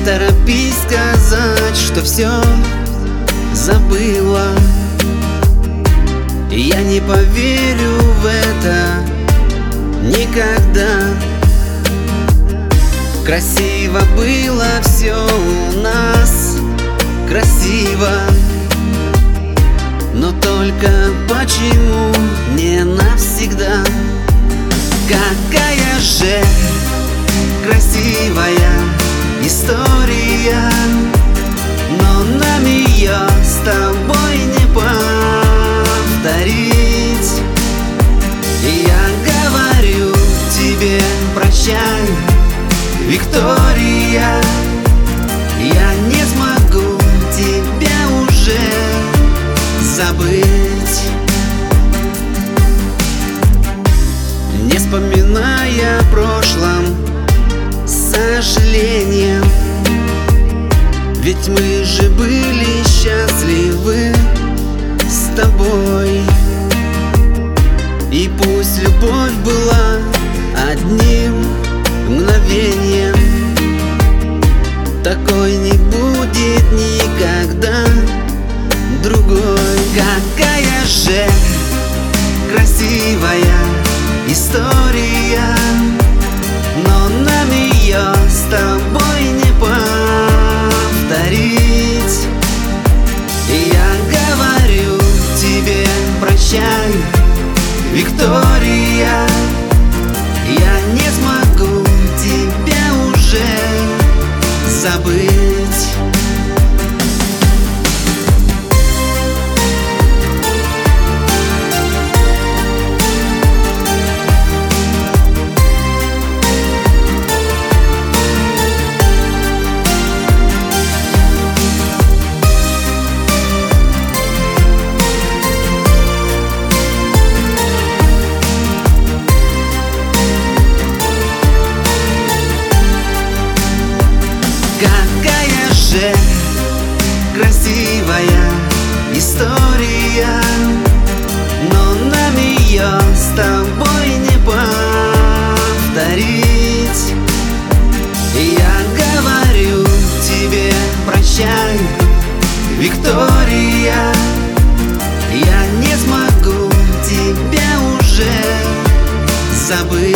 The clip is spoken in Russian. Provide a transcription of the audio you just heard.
торопись сказать, что все забыла. Я не поверю в это никогда. Красиво было все у нас, красиво. Но только почему не навсегда? Какая же красивая история, но нам ее с тобой не повторить. Я говорю тебе прощай, Виктория. Я не смогу тебя уже забыть, не вспоминая о прошлом с сожалением. Ведь мы же были счастливы с тобой. И пусть любовь была одним мгновением, такой не будет никогда другой. Какая же красивая история, но нам ее с тобой не повторить. Я говорю тебе прощай, Виктория. Я не смогу тебя уже забыть. Какая же красивая история, но нам ее с тобой не повторить. Я говорю тебе прощай, Виктория. Я не смогу тебя уже забыть.